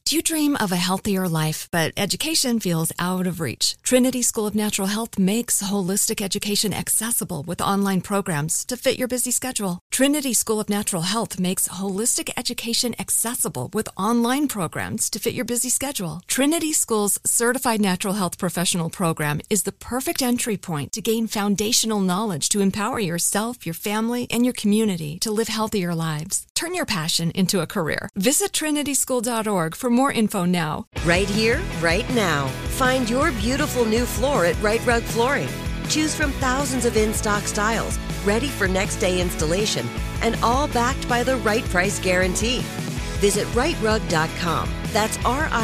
Do you dream of a healthier life, but education feels out of reach? Trinity School of Natural Health makes holistic education accessible with online programs to fit your busy schedule. Trinity School of Natural Health makes holistic education accessible with online programs to fit your busy schedule. Trinity School's Certified Natural Health Professional Program is the perfect entry point to gain foundational knowledge to empower yourself, your family, and your community to live healthier lives. Turn your passion into a career. Visit trinityschool.org for more info now. Right here, right now. Find your beautiful new floor at Right Rug Flooring. Choose from thousands of in-stock styles, ready for next day installation, and all backed by the right price guarantee. Visit rightrug.com. That's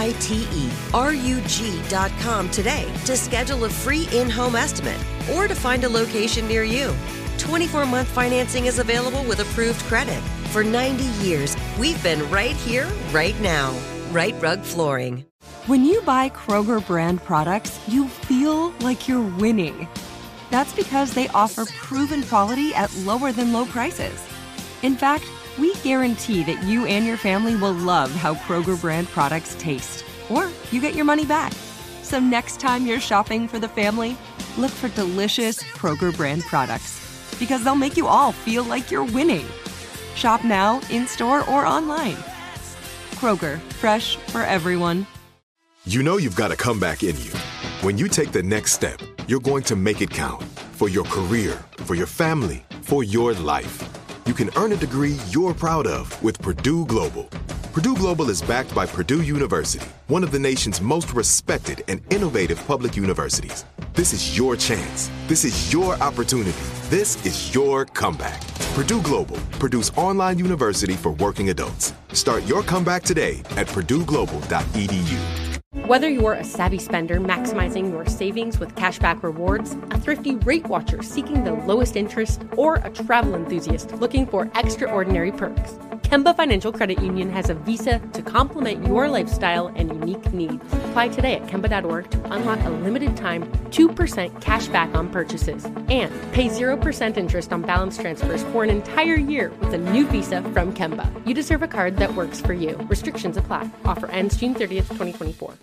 RITERUG.com today to schedule a free in-home estimate or to find a location near you. 24-month financing is available with approved credit. For 90 years, we've been right here, right now. Right Rug Flooring. When you buy Kroger brand products, you feel like you're winning. That's because they offer proven quality at lower than low prices. In fact, we guarantee that you and your family will love how Kroger brand products taste, or you get your money back. So next time you're shopping for the family, look for delicious Kroger brand products, because they'll make you all feel like you're winning. Shop now, in-store, or online. Kroger, fresh for everyone. You know you've got a comeback in you. When you take the next step, you're going to make it count. For your career, for your family, for your life. You can earn a degree you're proud of with Purdue Global. Purdue Global is backed by Purdue University, one of the nation's most respected and innovative public universities. This is your chance. This is your opportunity. This is your comeback. Purdue Global, Purdue's online university for working adults. Start your comeback today at purdueglobal.edu. Whether you're a savvy spender maximizing your savings with cashback rewards, a thrifty rate watcher seeking the lowest interest, or a travel enthusiast looking for extraordinary perks, Kemba Financial Credit Union has a visa to complement your lifestyle and unique needs. Apply today at Kemba.org to unlock a limited time 2% cash back on purchases and pay 0% interest on balance transfers for an entire year with a new visa from Kemba. You deserve a card that works for you. Restrictions apply. Offer ends June 30th, 2024.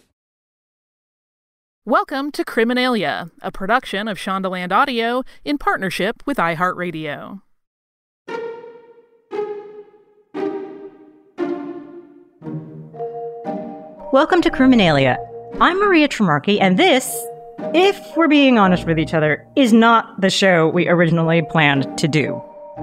Welcome to Criminalia, a production of Shondaland Audio in partnership with iHeartRadio. Welcome to Criminalia. I'm Maria Tremarchi, and this, if we're being honest with each other, is not the show we originally planned to do.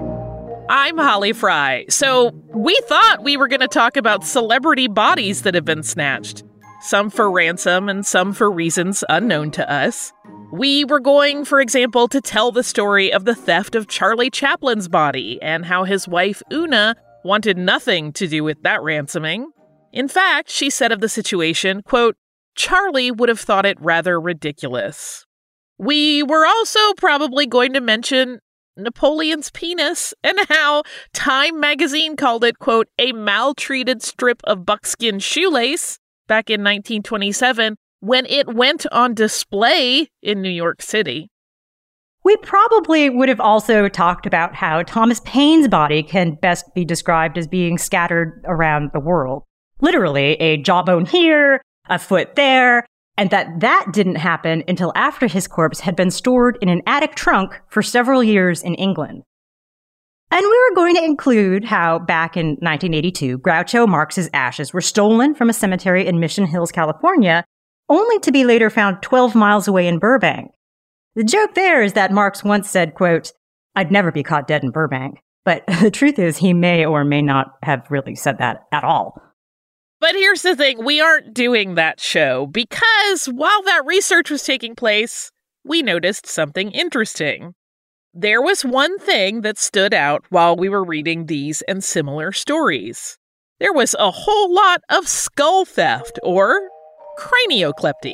I'm Holly Fry. So we thought we were going to talk about celebrity bodies that have been snatched. Some for ransom and some for reasons unknown to us. We were going, for example, to tell the story of the theft of Charlie Chaplin's body and how his wife, Una, wanted nothing to do with that ransoming. In fact, she said of the situation, quote, Charlie would have thought it rather ridiculous. We were also probably going to mention Napoleon's penis and how Time magazine called it, quote, a maltreated strip of buckskin shoelace back in 1927 when it went on display in New York City. We probably would have also talked about how Thomas Paine's body can best be described as being scattered around the world. Literally, a jawbone here, a foot there, and that didn't happen until after his corpse had been stored in an attic trunk for several years in England. And we were going to include how back in 1982, Groucho Marx's ashes were stolen from a cemetery in Mission Hills, California, only to be later found 12 miles away in Burbank. The joke there is that Marx once said, quote, I'd never be caught dead in Burbank. But the truth is he may or may not have really said that at all. But here's the thing, we aren't doing that show because while that research was taking place, we noticed something interesting. There was one thing that stood out while we were reading these and similar stories. There was a whole lot of skull theft, or cranioclepty.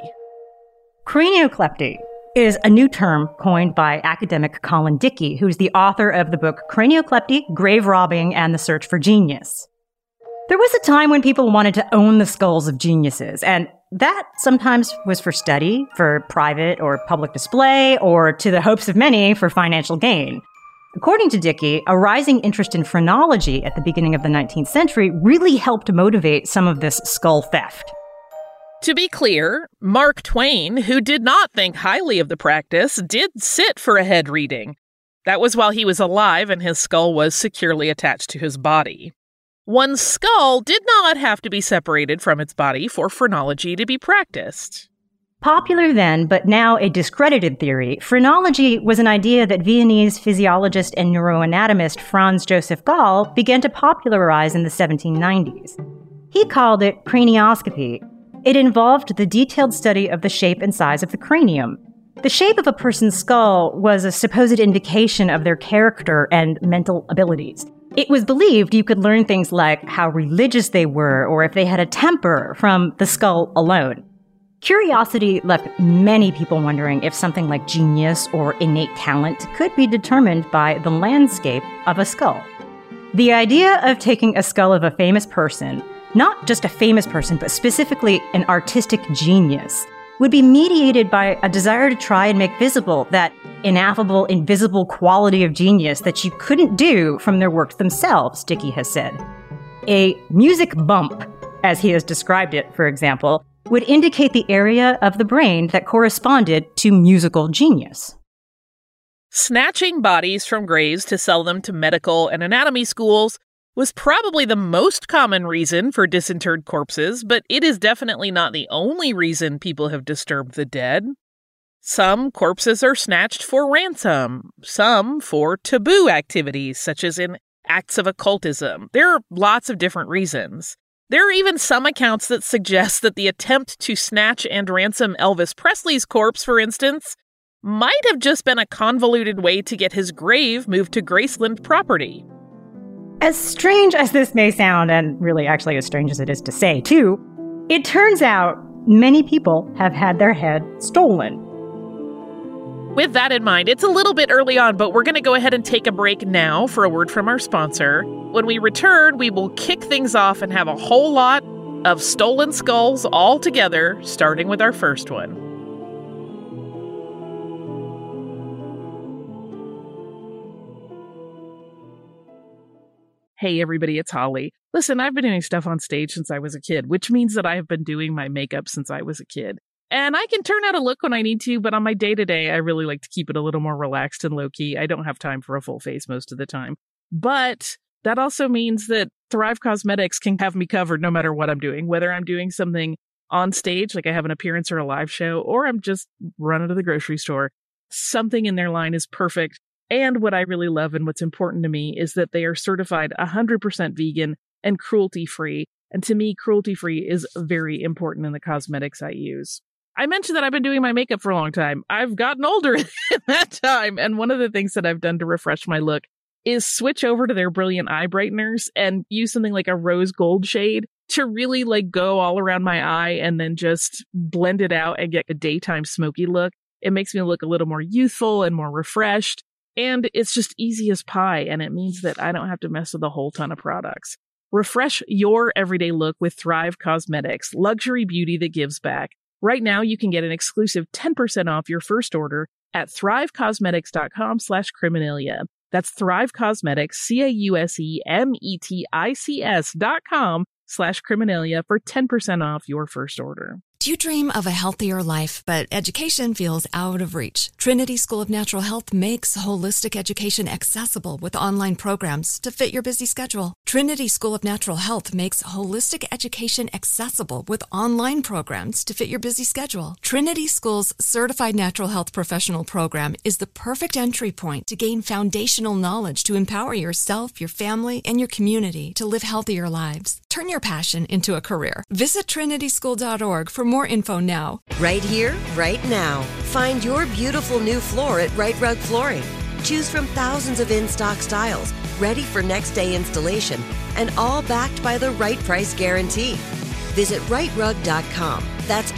Cranioclepty is a new term coined by academic Colin Dickey, who's the author of the book Cranioclepty, Grave Robbing, and the Search for Genius. There was a time when people wanted to own the skulls of geniuses, and that sometimes was for study, for private or public display, or to the hopes of many for financial gain. According to Dickey, a rising interest in phrenology at the beginning of the 19th century really helped motivate some of this skull theft. To be clear, Mark Twain, who did not think highly of the practice, did sit for a head reading. That was while he was alive and his skull was securely attached to his body. One's skull did not have to be separated from its body for phrenology to be practiced. Popular then, but now a discredited theory, phrenology was an idea that Viennese physiologist and neuroanatomist Franz Joseph Gall began to popularize in the 1790s. He called it cranioscopy. It involved the detailed study of the shape and size of the cranium. The shape of a person's skull was a supposed indication of their character and mental abilities. It was believed you could learn things like how religious they were or if they had a temper from the skull alone. Curiosity left many people wondering if something like genius or innate talent could be determined by the landscape of a skull. The idea of taking a skull of a famous person, not just a famous person, but specifically an artistic genius, would be mediated by a desire to try and make visible that ineffable, invisible quality of genius that you couldn't do from their works themselves, Dickey has said. A music bump, as he has described it, for example, would indicate the area of the brain that corresponded to musical genius. Snatching bodies from graves to sell them to medical and anatomy schools was probably the most common reason for disinterred corpses, but it is definitely not the only reason people have disturbed the dead. Some corpses are snatched for ransom, some for taboo activities, such as in acts of occultism. There are lots of different reasons. There are even some accounts that suggest that the attempt to snatch and ransom Elvis Presley's corpse, for instance, might have just been a convoluted way to get his grave moved to Graceland property. As strange as this may sound, and really actually as strange as it is to say, too, it turns out many people have had their head stolen. With that in mind, it's a little bit early on, but we're going to go ahead and take a break now for a word from our sponsor. When we return, we will kick things off and have a whole lot of stolen skulls all together, starting with our first one. Hey everybody, it's Holly. Listen, I've been doing stuff on stage since I was a kid, which means that I have been doing my makeup since I was a kid. And I can turn out a look when I need to, but on my day-to-day, I really like to keep it a little more relaxed and low-key. I don't have time for a full face most of the time. But that also means that Thrive Causemetics can have me covered no matter what I'm doing, whether I'm doing something on stage, like I have an appearance or a live show, or I'm just running to the grocery store. Something in their line is perfect. And what I really love and what's important to me is that they are certified 100% vegan and cruelty-free. And to me, cruelty-free is very important in the cosmetics I use. I mentioned that I've been doing my makeup for a long time. I've gotten older in that time. And one of the things that I've done to refresh my look is switch over to their brilliant eye brighteners and use something like a rose gold shade to really go all around my eye and then just blend it out and get a daytime smoky look. It makes me look a little more youthful and more refreshed. And it's just easy as pie. And it means that I don't have to mess with a whole ton of products. Refresh your everyday look with Thrive Causemetics, luxury beauty that gives back. Right now, you can get an exclusive 10% off your first order at thrivecosmetics.com/Criminalia. That's Thrive Causemetics, CAUSEMETICS.com/Criminalia for 10% off your first order. Do you dream of a healthier life, but education feels out of reach? Trinity School of Natural Health makes holistic education accessible with online programs to fit your busy schedule. Trinity School of Natural Health makes holistic education accessible with online programs to fit your busy schedule. Trinity School's Certified Natural Health Professional Program is the perfect entry point to gain foundational knowledge to empower yourself, your family, and your community to live healthier lives. Turn your passion into a career. Visit trinityschool.org for more info now. Right here, right now. Find your beautiful new floor at Right Rug Flooring. Choose from thousands of in-stock styles, ready for next day installation, and all backed by the right price guarantee. Visit rightrug.com. That's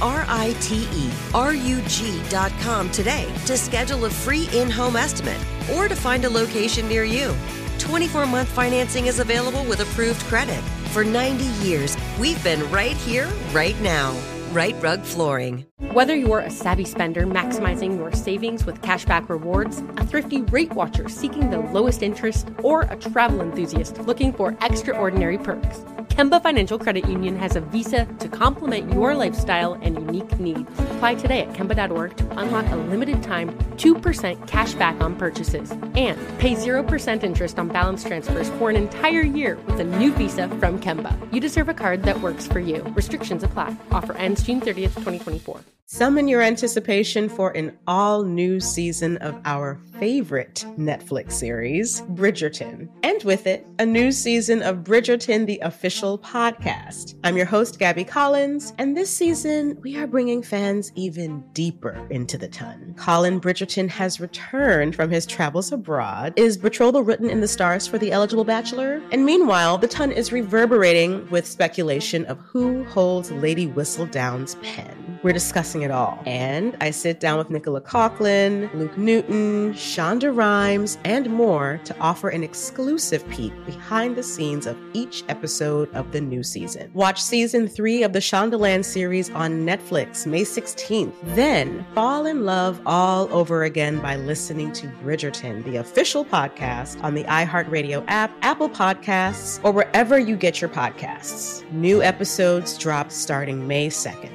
RITERUG.com today to schedule a free in-home estimate or to find a location near you. 24-month financing is available with approved credit. For 90 years, we've been right here, right now. Right Rug Flooring. Whether you're a savvy spender maximizing your savings with cashback rewards, a thrifty rate watcher seeking the lowest interest, or a travel enthusiast looking for extraordinary perks, Kemba Financial Credit Union has a visa to complement your lifestyle and unique needs. Apply today at Kemba.org to unlock a limited-time 2% cash back on purchases and pay 0% interest on balance transfers for an entire year with a new visa from Kemba. You deserve a card that works for you. Restrictions apply. Offer ends June 30th, 2024. Summon your anticipation for an all-new season of our favorite Netflix series, Bridgerton. And with it, a new season of Bridgerton, the official podcast. I'm your host, Gabby Collins, and this season, we are bringing fans even deeper into the ton. Colin Bridgerton has returned from his travels abroad. Is betrothal written in the stars for the eligible bachelor? And meanwhile, the ton is reverberating with speculation of who holds Lady Whistledown's pen. We're discussing it all. And I sit down with Nicola Coughlan, Luke Newton, Shonda Rhimes, and more to offer an exclusive peek behind the scenes of each episode of the new season. Watch season 3 of the Shondaland series on Netflix May 16th. Then fall in love all over again by listening to Bridgerton, the official podcast on the iHeartRadio app, Apple Podcasts, or wherever you get your podcasts. New episodes drop starting May 2nd.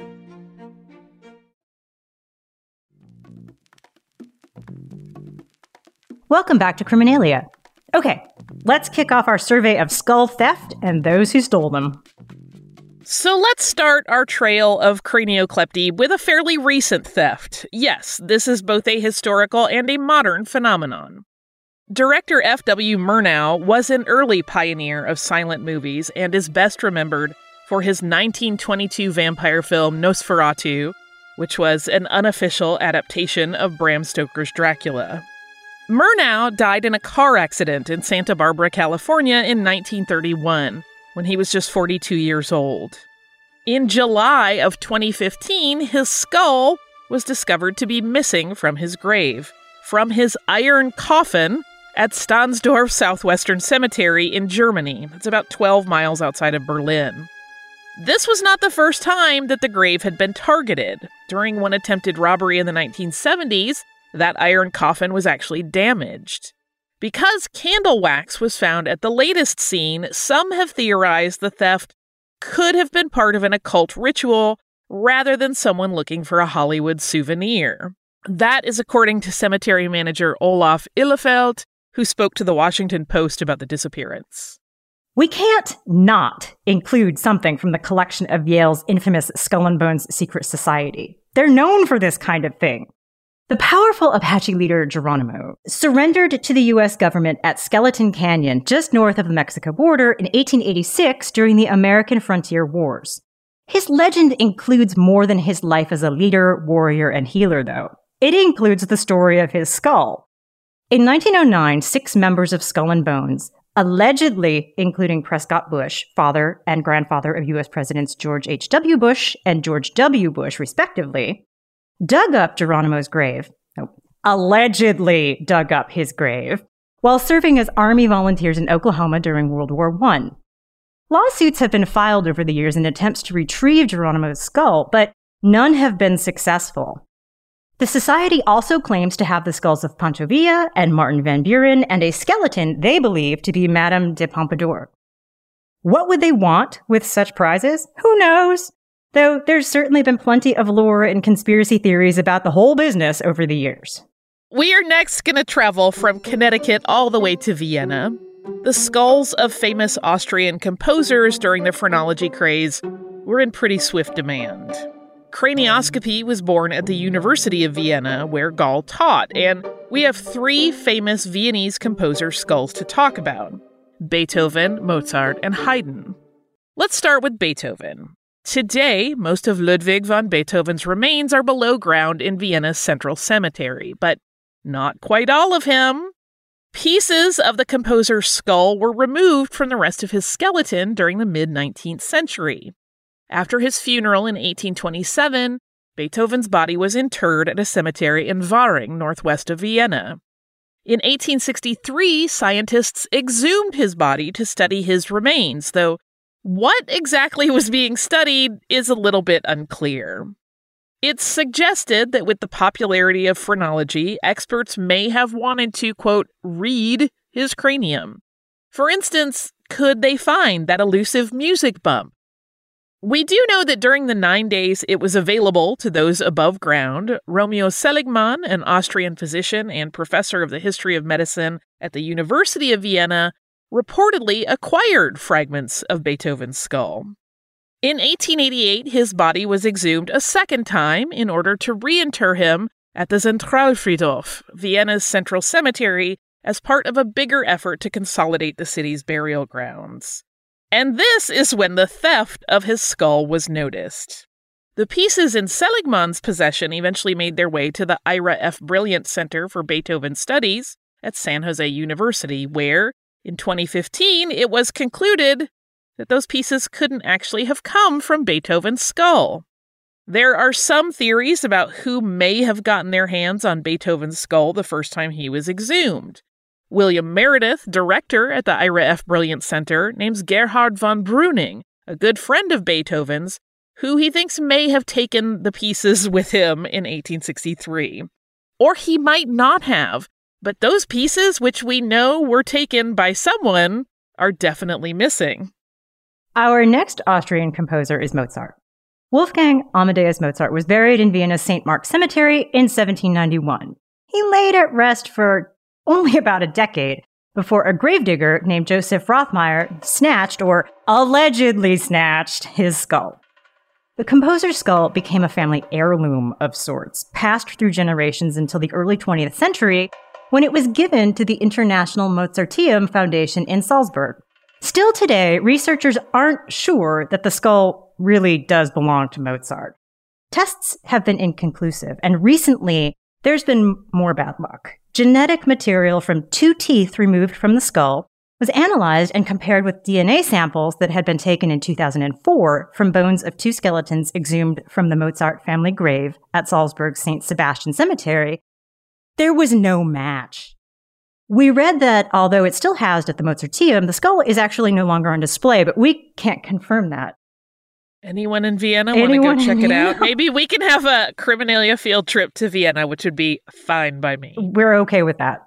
Welcome back to Criminalia. Okay, let's kick off our survey of skull theft and those who stole them. So let's start our trail of cranioclepty with a fairly recent theft. Yes, this is both a historical and a modern phenomenon. Director F.W. Murnau was an early pioneer of silent movies and is best remembered for his 1922 vampire film Nosferatu, which was an unofficial adaptation of Bram Stoker's Dracula. Murnau died in a car accident in Santa Barbara, California in 1931, when he was just 42 years old. In July of 2015, his skull was discovered to be missing from his grave, from his iron coffin at Stahnsdorf Southwestern Cemetery in Germany. It's about 12 miles outside of Berlin. This was not the first time that the grave had been targeted. During one attempted robbery in the 1970s, that iron coffin was actually damaged. Because candle wax was found at the latest scene, some have theorized the theft could have been part of an occult ritual rather than someone looking for a Hollywood souvenir. That is according to cemetery manager Olaf Illefeld, who spoke to the Washington Post about the disappearance. We can't not include something from the collection of Yale's infamous Skull and Bones Secret Society. They're known for this kind of thing. The powerful Apache leader Geronimo surrendered to the U.S. government at Skeleton Canyon, just north of the Mexico border, in 1886 during the American Frontier Wars. His legend includes more than his life as a leader, warrior, and healer, though. It includes the story of his skull. In 1909, 6 members of Skull and Bones, allegedly including Prescott Bush, father and grandfather of U.S. Presidents George H.W. Bush and George W. Bush, respectively, dug up Geronimo's grave, allegedly dug up his grave, while serving as Army volunteers in Oklahoma during World War I. Lawsuits have been filed over the years in attempts to retrieve Geronimo's skull, but none have been successful. The society also claims to have the skulls of Pancho Villa and Martin Van Buren and a skeleton they believe to be Madame de Pompadour. What would they want with such prizes? Who knows? Though there's certainly been plenty of lore and conspiracy theories about the whole business over the years. We are next going to travel from Connecticut all the way to Vienna. The skulls of famous Austrian composers during the phrenology craze were in pretty swift demand. Cranioscopy was born at the University of Vienna, where Gall taught, and we have 3 famous Viennese composer skulls to talk about: Beethoven, Mozart, and Haydn. Let's start with Beethoven. Today, most of Ludwig van Beethoven's remains are below ground in Vienna's Central Cemetery, but not quite all of him. Pieces of the composer's skull were removed from the rest of his skeleton during the mid-19th century. After his funeral in 1827, Beethoven's body was interred at a cemetery in Waring, northwest of Vienna. In 1863, scientists exhumed his body to study his remains, though What exactly was being studied is a little bit unclear. It's suggested that with the popularity of phrenology, experts may have wanted to, quote, read his cranium. For instance, could they find that elusive music bump? We do know that during the 9 days it was available to those above ground, Romeo Seligmann, an Austrian physician and professor of the history of medicine at the University of Vienna, reportedly acquired fragments of Beethoven's skull. In 1888, his body was exhumed a second time in order to reinter him at the Zentralfriedhof, Vienna's central cemetery, as part of a bigger effort to consolidate the city's burial grounds. And this is when the theft of his skull was noticed. The pieces in Seligmann's possession eventually made their way to the Ira F. Brilliant Center for Beethoven Studies at San Jose University, where, in 2015, it was concluded that those pieces couldn't actually have come from Beethoven's skull. There are some theories about who may have gotten their hands on Beethoven's skull the first time he was exhumed. William Meredith, director at the Ira F. Brilliant Center, names Gerhard von Breuning, a good friend of Beethoven's, who he thinks may have taken the pieces with him in 1863. Or he might not have, but those pieces, which we know were taken by someone, are definitely missing. Our next Austrian composer is Mozart. Wolfgang Amadeus Mozart was buried in Vienna's St. Mark's Cemetery in 1791. He laid at rest for only about a decade before a gravedigger named Joseph Rothmeier snatched, or allegedly snatched, his skull. The composer's skull became a family heirloom of sorts, passed through generations until the early 20th century, when it was given to the International Mozarteum Foundation in Salzburg. Still today, researchers aren't sure that the skull really does belong to Mozart. Tests have been inconclusive, and recently there's been more bad luck. Genetic material from 2 teeth removed from the skull was analyzed and compared with DNA samples that had been taken in 2004 from bones of 2 skeletons exhumed from the Mozart family grave at Salzburg's St. Sebastian Cemetery. There was no match. We read that although it's still housed at the Mozarteum, the skull is actually no longer on display, but we can't confirm that. Anyone in Vienna want to go check it out? Maybe we can have a Criminalia field trip to Vienna, which would be fine by me. We're okay with that.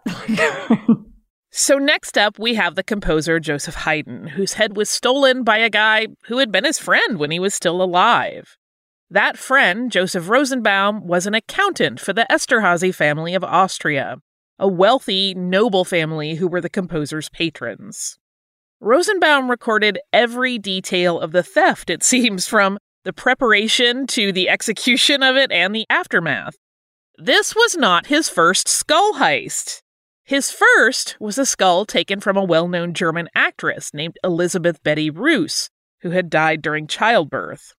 So next up, we have the composer Joseph Haydn, whose head was stolen by a guy who had been his friend when he was still alive. That friend, Joseph Rosenbaum, was an accountant for the Esterházy family of Austria, a wealthy, noble family who were the composer's patrons. Rosenbaum recorded every detail of the theft, it seems, from the preparation to the execution of it and the aftermath. This was not his first skull heist. His first was a skull taken from a well-known German actress named Elisabeth Betty Roos, who had died during childbirth.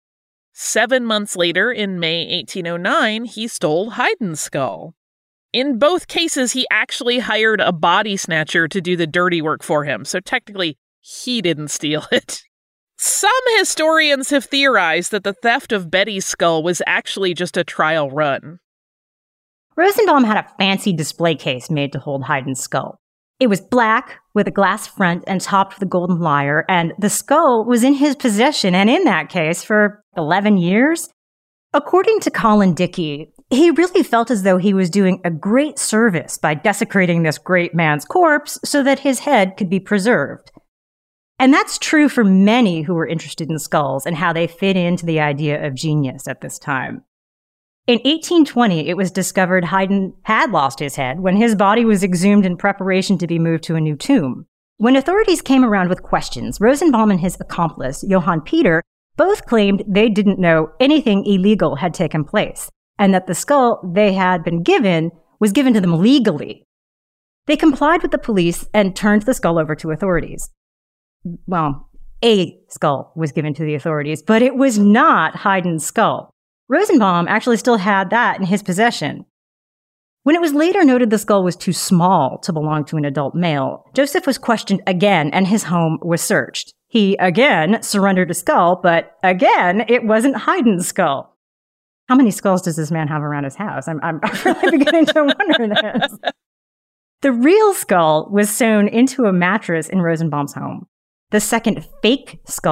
7 months later, in May 1809, he stole Haydn's skull. In both cases, he actually hired a body snatcher to do the dirty work for him, so technically, he didn't steal it. Some historians have theorized that the theft of Betty's skull was actually just a trial run. Rosenbaum had a fancy display case made to hold Haydn's skull. It was black, with a glass front and topped with a golden lyre, and the skull was in his possession and in that case for 11 years. According to Colin Dickey, he really felt as though he was doing a great service by desecrating this great man's corpse so that his head could be preserved. And that's true for many who were interested in skulls and how they fit into the idea of genius at this time. In 1820, it was discovered Haydn had lost his head when his body was exhumed in preparation to be moved to a new tomb. When authorities came around with questions, Rosenbaum and his accomplice, Johann Peter, both claimed they didn't know anything illegal had taken place, and that the skull they had been given was given to them legally. They complied with the police and turned the skull over to authorities. Well, a skull was given to the authorities, but it was not Haydn's skull. Rosenbaum actually still had that in his possession. When it was later noted the skull was too small to belong to an adult male, Joseph was questioned again and his home was searched. He again surrendered a skull, but again, it wasn't Haydn's skull. How many skulls does this man have around his house? I'm really beginning to wonder this. The real skull was sewn into a mattress in Rosenbaum's home. The second fake skull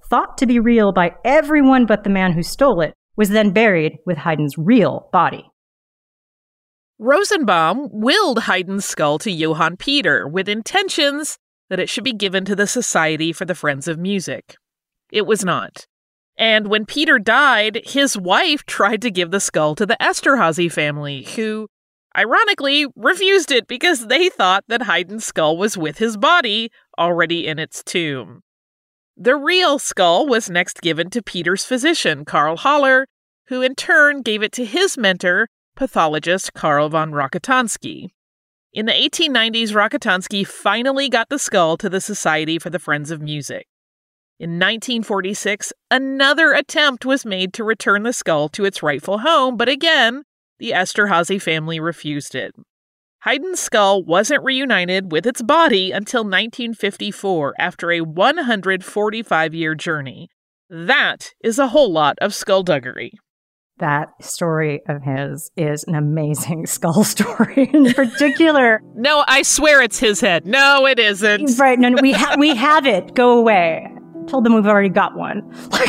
thought to be real by everyone but the man who stole it, was then buried with Haydn's real body. Rosenbaum willed Haydn's skull to Johann Peter with intentions that it should be given to the Society for the Friends of Music. It was not. And when Peter died, his wife tried to give the skull to the Esterházy family, who, ironically, refused it because they thought that Haydn's skull was with his body, already in its tomb. The real skull was next given to Peter's physician, Karl Haller, who in turn gave it to his mentor, pathologist Karl von Rokitansky. In the 1890s, Rokitansky finally got the skull to the Society for the Friends of Music. In 1946, another attempt was made to return the skull to its rightful home, but again, the Esterházy family refused it. Haydn's skull wasn't reunited with its body until 1954, after a 145-year journey. That is a whole lot of skullduggery. That story of his is an amazing skull story in particular. No, I swear it's his head. No, it isn't. Right, no, we have it. Go away. Told them we've already got one.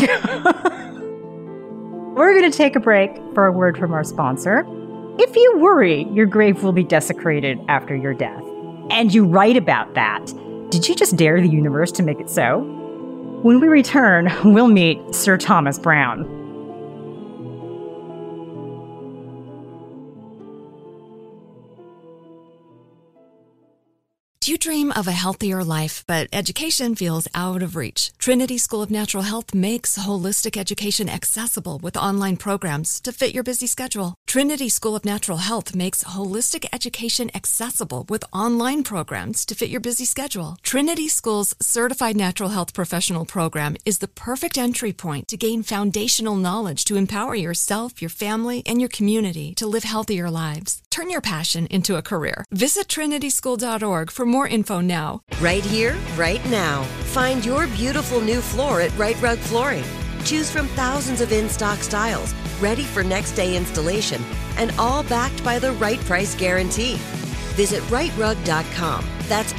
We're going to take a break for a word from our sponsor. If you worry your grave will be desecrated after your death, and you write about that, did you just dare the universe to make it so? When we return, we'll meet Sir Thomas Browne. Do you dream of a healthier life, but education feels out of reach? Trinity School of Natural Health makes holistic education accessible with online programs to fit your busy schedule. Trinity School of Natural Health makes holistic education accessible with online programs to fit your busy schedule. Trinity School's Certified Natural Health Professional Program is the perfect entry point to gain foundational knowledge to empower yourself, your family, and your community to live healthier lives. Turn your passion into a career. Visit trinityschool.org for more info now. Right here, right now. Find your beautiful new floor at Right Rug Flooring. Choose from thousands of in-stock styles, ready for next day installation, and all backed by the right price guarantee. Visit rightrug.com. That's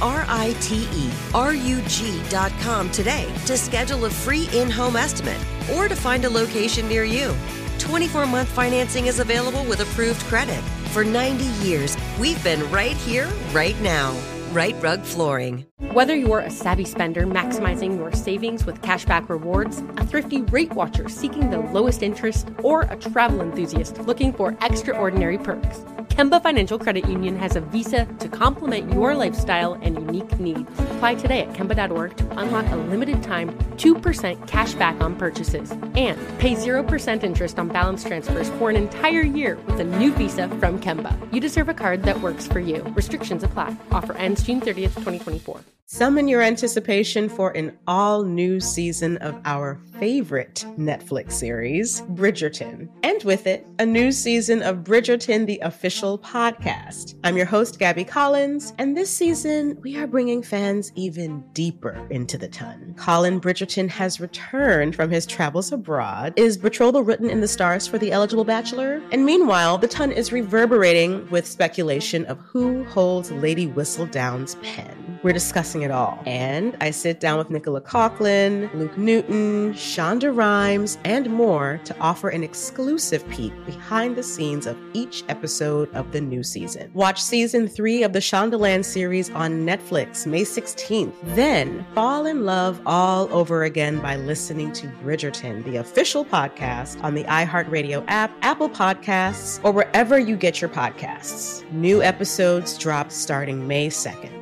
RITERUG.com today to schedule a free in-home estimate or to find a location near you. 24-month financing is available with approved credit. For 90 years, we've been right here, right now. Right Rug Flooring. Whether you're a savvy spender maximizing your savings with cashback rewards, a thrifty rate watcher seeking the lowest interest, or a travel enthusiast looking for extraordinary perks, Kemba Financial Credit Union has a visa to complement your lifestyle and unique needs. Apply today at Kemba.org to unlock a limited time 2% cash back on purchases and pay 0% interest on balance transfers for an entire year with a new visa from Kemba. You deserve a card that works for you. Restrictions apply. Offer ends June 30th, 2024. Summon your anticipation for an all-new season of our favorite Netflix series, Bridgerton. And with it, a new season of Bridgerton, the official podcast. I'm your host, Gabby Collins, and this season, we are bringing fans even deeper into the ton. Colin Bridgerton has returned from his travels abroad. Is betrothal written in the stars for the eligible bachelor? And meanwhile, the ton is reverberating with speculation of who holds Lady Whistledown's pen. We're discussing it all. And I sit down with Nicola Coughlan, Luke Newton, Shonda Rhimes, and more to offer an exclusive peek behind the scenes of each episode of the new season. Watch season 3 of the Shondaland series on Netflix May 16th. Then fall in love all over again by listening to Bridgerton, the official podcast on the iHeartRadio app, Apple Podcasts, or wherever you get your podcasts. New episodes drop starting May 2nd.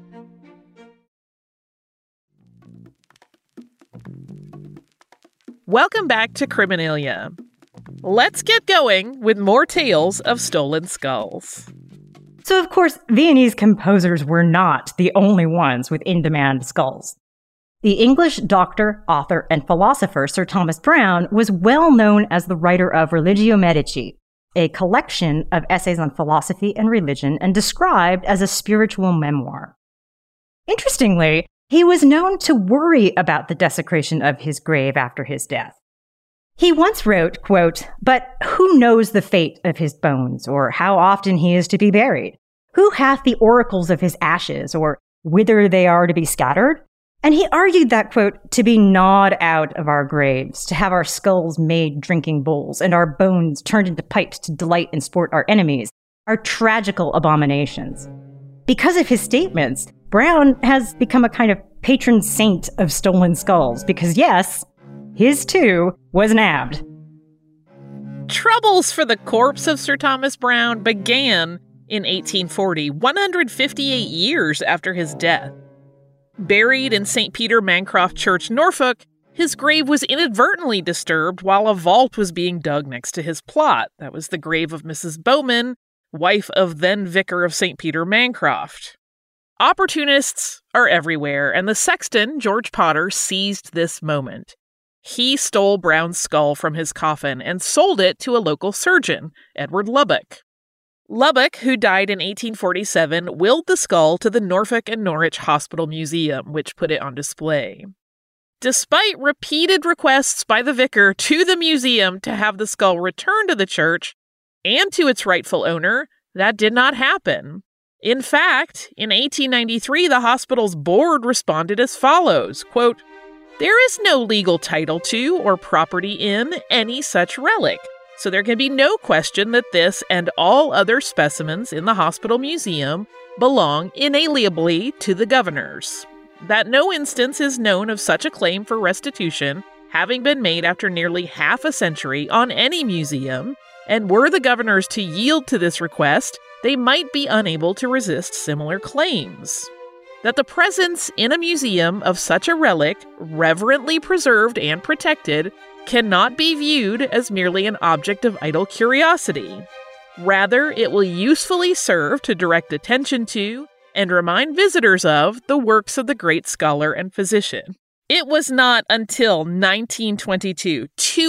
Welcome back to Criminalia. Let's get going with more tales of stolen skulls. So, of course, Viennese composers were not the only ones with in-demand skulls. The English doctor, author, and philosopher Sir Thomas Browne was well known as the writer of Religio Medici, a collection of essays on philosophy and religion and described as a spiritual memoir. Interestingly, he was known to worry about the desecration of his grave after his death. He once wrote, quote, "But who knows the fate of his bones, or how often he is to be buried? Who hath the oracles of his ashes, or whither they are to be scattered? And he argued that, quote, to be gnawed out of our graves, to have our skulls made drinking bowls, and our bones turned into pipes to delight and sport our enemies, are tragical abominations. Because of his statements, Brown has become a kind of patron saint of stolen skulls, because yes, his too was nabbed. Troubles for the corpse of Sir Thomas Browne began in 1840, 158 years after his death. Buried in St. Peter Mancroft Church, Norfolk, his grave was inadvertently disturbed while a vault was being dug next to his plot. That was the grave of Mrs. Bowman, wife of then Vicar of St. Peter Mancroft. Opportunists are everywhere, and the sexton, George Potter, seized this moment. He stole Browne's skull from his coffin and sold it to a local surgeon, Edward Lubbock. Lubbock, who died in 1847, willed the skull to the Norfolk and Norwich Hospital Museum, which put it on display. Despite repeated requests by the vicar to the museum to have the skull returned to the church and to its rightful owner, that did not happen. In fact, in 1893, the hospital's board responded as follows, quote, "There is no legal title to or property in any such relic. So there can be no question that this and all other specimens in the hospital museum belong inalienably to the governors. That no instance is known of such a claim for restitution having been made after nearly half a century on any museum, and were the governors to yield to this request, they might be unable to resist similar claims. That the presence in a museum of such a relic, reverently preserved and protected, cannot be viewed as merely an object of idle curiosity. Rather, it will usefully serve to direct attention to and remind visitors of the works of the great scholar and physician." It was not until 1922,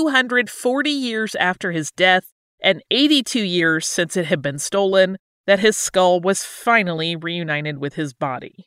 240 years after his death and 82 years since it had been stolen, that his skull was finally reunited with his body.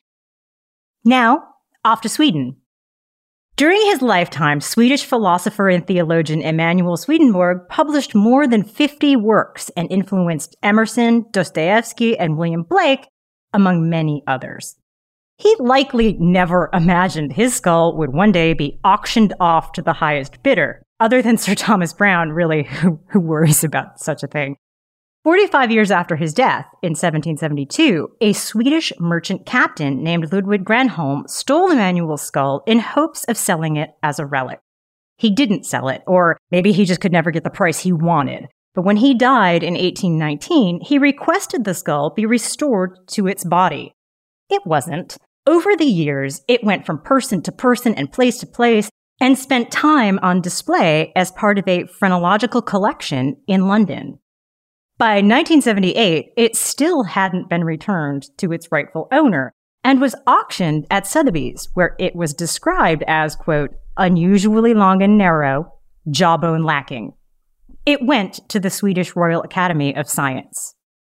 Now, off to Sweden. During his lifetime, Swedish philosopher and theologian Emanuel Swedenborg published more than 50 works and influenced Emerson, Dostoevsky, and William Blake, among many others. He likely never imagined his skull would one day be auctioned off to the highest bidder, other than Sir Thomas Browne, really, who worries about such a thing. 45 years after his death, in 1772, a Swedish merchant captain named Ludwig Granholm stole Emanuel's skull in hopes of selling it as a relic. He didn't sell it, or maybe he just could never get the price he wanted. But when he died in 1819, he requested the skull be restored to its body. It wasn't. Over the years, it went from person to person and place to place, and spent time on display as part of a phrenological collection in London. By 1978, it still hadn't been returned to its rightful owner and was auctioned at Sotheby's, where it was described as, quote, unusually long and narrow, jawbone lacking. It went to the Swedish Royal Academy of Science.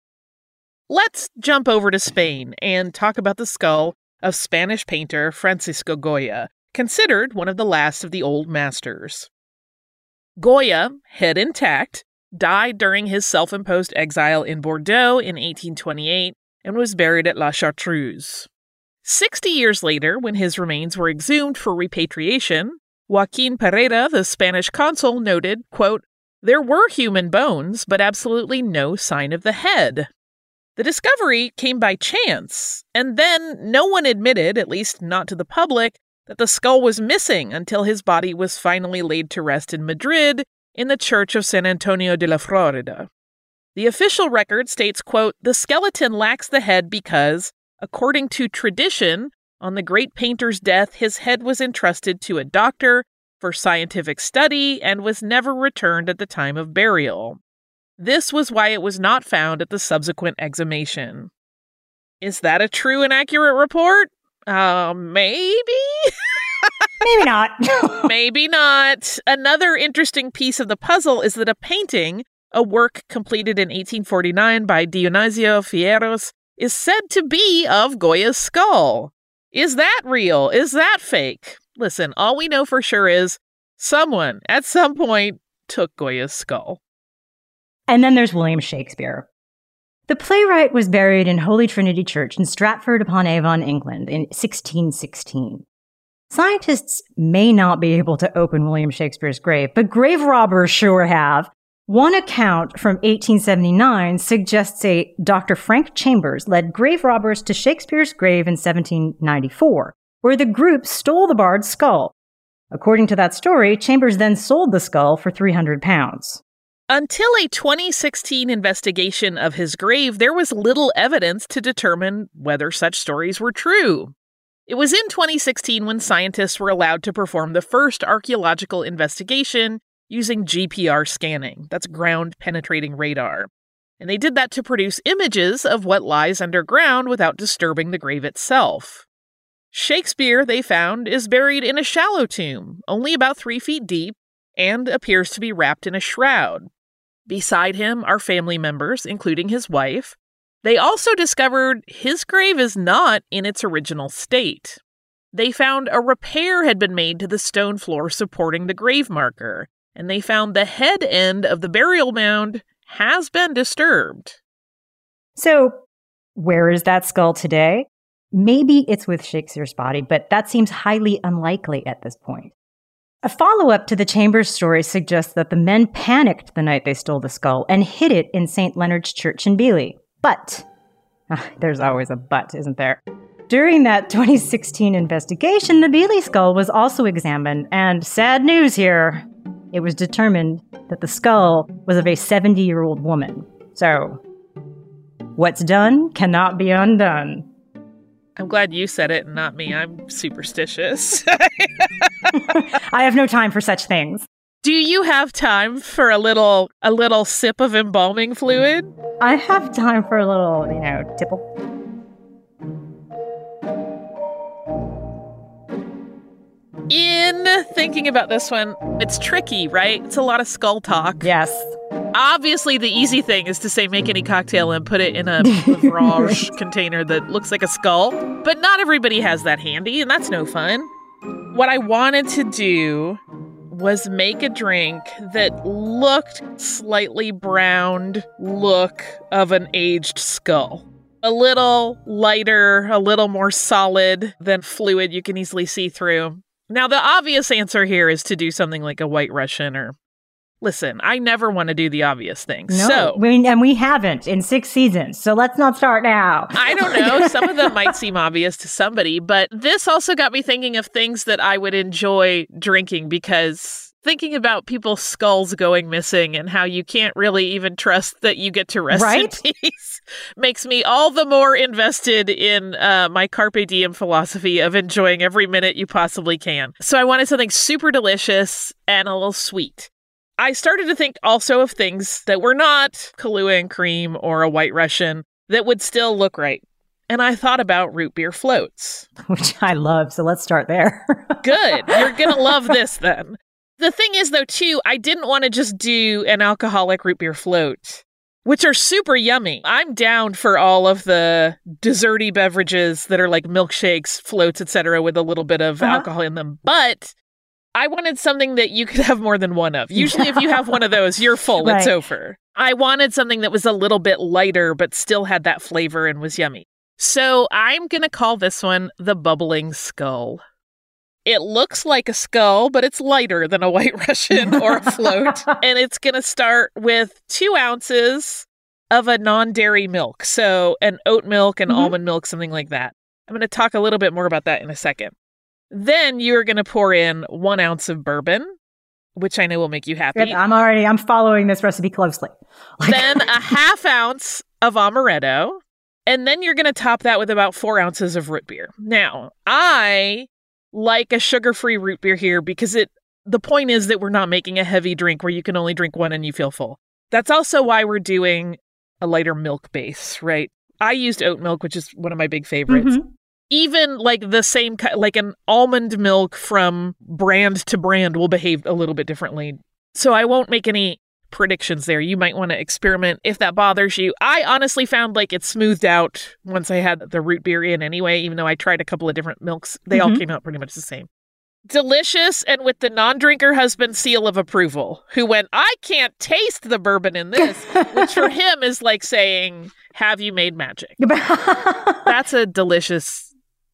Let's jump over to Spain and talk about the skull of Spanish painter Francisco Goya, considered one of the last of the old masters. Goya, head intact, died during his self-imposed exile in Bordeaux in 1828 and was buried at La Chartreuse. 60 years later, when his remains were exhumed for repatriation, Joaquin Pereira, the Spanish consul, noted, quote, "There were human bones, but absolutely no sign of the head." The discovery came by chance, and then no one admitted, at least not to the public, that the skull was missing until his body was finally laid to rest in Madrid in the Church of San Antonio de la Florida. The official record states, quote, "The skeleton lacks the head because, according to tradition, on the great painter's death, his head was entrusted to a doctor for scientific study and was never returned at the time of burial. This was why it was not found at the subsequent exhumation." Is that a true and accurate report? Maybe? Maybe not. Maybe not. Another interesting piece of the puzzle is that a painting, a work completed in 1849 by Dionisio Fierros, is said to be of Goya's skull. Is that real? Is that fake? Listen, all we know for sure is someone, at some point, took Goya's skull. And then there's William Shakespeare. The playwright was buried in Holy Trinity Church in Stratford-upon-Avon, England, in 1616. Scientists may not be able to open William Shakespeare's grave, but grave robbers sure have. One account from 1879 suggests a Dr. Frank Chambers led grave robbers to Shakespeare's grave in 1794, where the group stole the bard's skull. According to that story, Chambers then sold the skull for £300. Until a 2016 investigation of his grave, there was little evidence to determine whether such stories were true. It was in 2016 when scientists were allowed to perform the first archaeological investigation using GPR scanning. That's ground-penetrating radar. And they did that to produce images of what lies underground without disturbing the grave itself. Shakespeare, they found, is buried in a shallow tomb, only about 3 feet deep, and appears to be wrapped in a shroud. Beside him are family members, including his wife. They also discovered his grave is not in its original state. They found a repair had been made to the stone floor supporting the grave marker, and they found the head end of the burial mound has been disturbed. So, where is that skull today? Maybe it's with Shakespeare's body, but that seems highly unlikely at this point. A follow-up to the Chambers story suggests that the men panicked the night they stole the skull and hid it in St. Leonard's Church in Beeley. But, there's always a but, isn't there? During that 2016 investigation, the Beeley skull was also examined, and sad news here, it was determined that the skull was of a 70-year-old woman. So, what's done cannot be undone. I'm glad you said it and not me. I'm superstitious. I have no time for such things. Do you have time for a little sip of embalming fluid? I have time for a little, tipple. In thinking about this one, it's tricky, right? It's a lot of skull talk. Yes. Obviously, the easy thing is to say make any cocktail and put it in a beverage container that looks like a skull. But not everybody has that handy, and that's no fun. What I wanted to do was make a drink that looked slightly browned look of an aged skull. A little lighter, a little more solid than fluid you can easily see through. Now, the obvious answer here is to do something like a White Russian or... Listen, I never want to do the obvious things. No, we haven't in 6 seasons, so let's not start now. I don't know. Some of them might seem obvious to somebody, but this also got me thinking of things that I would enjoy drinking, because thinking about people's skulls going missing and how you can't really even trust that you get to rest in peace makes me all the more invested in my Carpe Diem philosophy of enjoying every minute you possibly can. So I wanted something super delicious and a little sweet. I started to think also of things that were not Kahlua and cream or a White Russian that would still look right. And I thought about root beer floats. Which I love, so let's start there. Good. You're going to love this then. The thing is, though, too, I didn't want to just do an alcoholic root beer float, which are super yummy. I'm down for all of the desserty beverages that are like milkshakes, floats, etc., with a little bit of alcohol in them. But I wanted something that you could have more than one of. Usually if you have one of those, you're full. Right. It's over. I wanted something that was a little bit lighter, but still had that flavor and was yummy. So I'm going to call this one the Bubbling Skull. It looks like a skull, but it's lighter than a White Russian or a float. And it's going to start with 2 ounces of a non-dairy milk. So an oat milk and almond milk, something like that. I'm going to talk a little bit more about that in a second. Then you're going to pour in 1 ounce of bourbon, which I know will make you happy. Good. I'm following this recipe closely. Then a ½ ounce of amaretto. And then you're going to top that with about 4 ounces of root beer. Now, I like a sugar-free root beer here because the point is that we're not making a heavy drink where you can only drink one and you feel full. That's also why we're doing a lighter milk base, right? I used oat milk, which is one of my big favorites. Even like the same, like an almond milk from brand to brand will behave a little bit differently. So I won't make any predictions there. You might want to experiment if that bothers you. I honestly found like it smoothed out once I had the root beer in anyway, even though I tried a couple of different milks. They all came out pretty much the same. Delicious, and with the non-drinker husband seal of approval, who went, I can't taste the bourbon in this, which for him is like saying, have you made magic? That's a delicious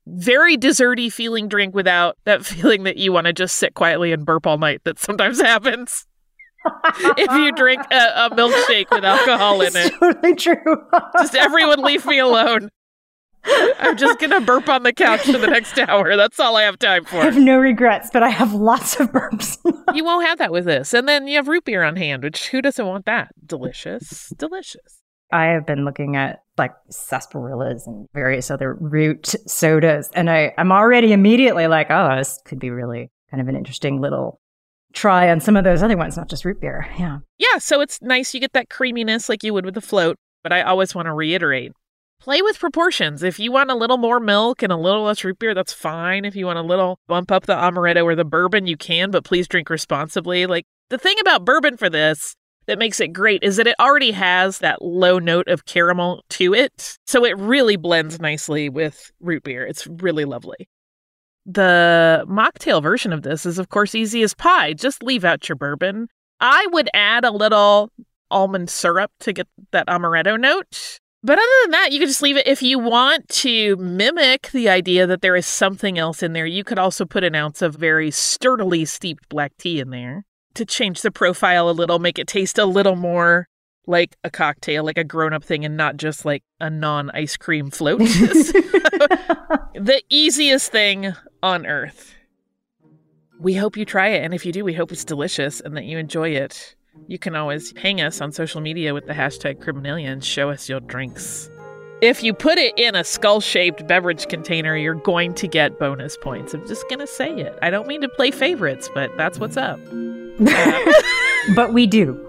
very desserty feeling drink without that feeling that you want to just sit quietly and burp all night that sometimes happens if you drink a milkshake with alcohol in it. Totally true. Just everyone leave me alone. I'm just going to burp on the couch for the next hour. That's all I have time for. I have no regrets, but I have lots of burps. You won't have that with this. And then you have root beer on hand, which who doesn't want that? Delicious. Delicious. I have been looking at like sarsaparillas and various other root sodas, and I'm already immediately like, oh, this could be really kind of an interesting little try on some of those other ones, not just root beer. Yeah. Yeah, so it's nice. You get that creaminess like you would with the float, but I always want to reiterate, play with proportions. If you want a little more milk and a little less root beer, that's fine. If you want a little bump up the amaretto or the bourbon, you can, but please drink responsibly. Like, the thing about bourbon for this that makes it great is that it already has that low note of caramel to it. So it really blends nicely with root beer. It's really lovely. The mocktail version of this is, of course, easy as pie. Just leave out your bourbon. I would add a little almond syrup to get that amaretto note. But other than that, you can just leave it. If you want to mimic the idea that there is something else in there, you could also put an ounce of very sturdily steeped black tea in there to change the profile a little, make it taste a little more like a cocktail, like a grown-up thing, and not just like a non-ice cream float. The easiest thing on earth. We hope you try it, and if you do, we hope it's delicious and that you enjoy it. You can always ping us on social media with the hashtag Criminalia and show us your drinks. If you put it in a skull-shaped beverage container, you're going to get bonus points. I'm just going to say it. I don't mean to play favorites, but that's what's up. But we do.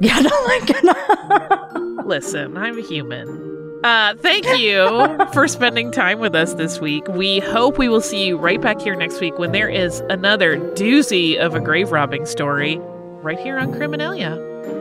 Listen, I'm a human. Thank you for spending time with us this week. We hope we will see you right back here next week when there is another doozy of a grave robbing story right here on Criminalia.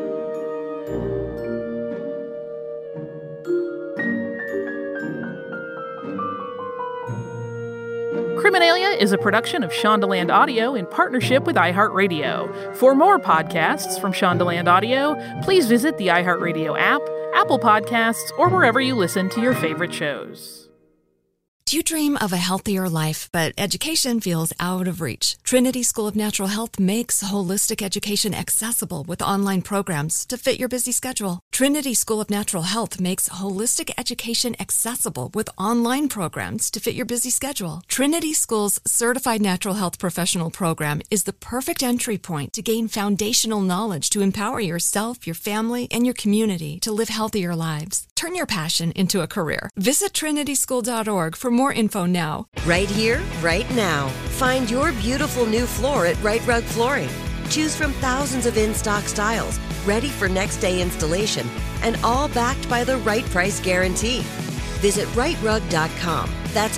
Criminalia is a production of Shondaland Audio in partnership with iHeartRadio. For more podcasts from Shondaland Audio, please visit the iHeartRadio app, Apple Podcasts, or wherever you listen to your favorite shows. Do you dream of a healthier life, but education feels out of reach? Trinity School of Natural Health makes holistic education accessible with online programs to fit your busy schedule. Trinity School of Natural Health makes holistic education accessible with online programs to fit your busy schedule. Trinity School's Certified Natural Health Professional Program is the perfect entry point to gain foundational knowledge to empower yourself, your family, and your community to live healthier lives. Turn your passion into a career. Visit trinityschool.org for more info now. Right here, right now. Find your beautiful new floor at Right Rug Flooring. Choose from thousands of in-stock styles, ready for next day installation, and all backed by the right price guarantee. Visit rightrug.com. That's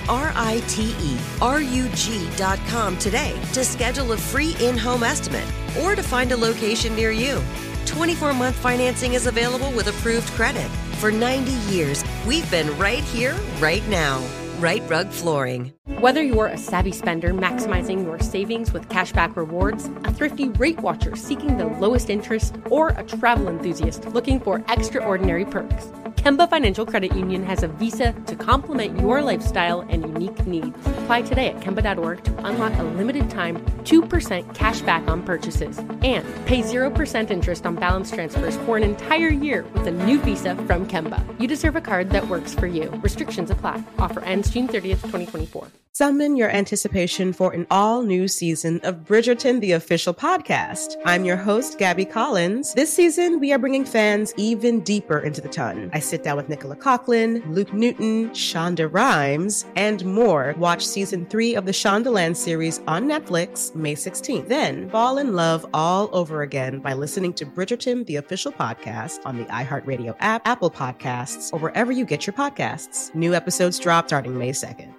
RITERUG.com today to schedule a free in-home estimate or to find a location near you. 24-month financing is available with approved credit. For 90 years, we've been right here, right now. Right Rug Flooring. Whether you're a savvy spender maximizing your savings with cashback rewards, a thrifty rate watcher seeking the lowest interest, or a travel enthusiast looking for extraordinary perks, Kemba Financial Credit Union has a visa to complement your lifestyle and unique needs. Apply today at Kemba.org to unlock a limited time 2% cash back on purchases and pay 0% interest on balance transfers for an entire year with a new visa from Kemba. You deserve a card that works for you. Restrictions apply. Offer ends June 30th, 2024. Summon your anticipation for an all-new season of Bridgerton, the official podcast. I'm your host, Gabby Collins. This season, we are bringing fans even deeper into the ton. I sit down with Nicola Coughlan, Luke Newton, Shonda Rhimes, and more. Watch season 3 of the Shondaland series on Netflix May 16th. Then fall in love all over again by listening to Bridgerton, the official podcast on the iHeartRadio app, Apple Podcasts, or wherever you get your podcasts. New episodes drop starting May 2nd.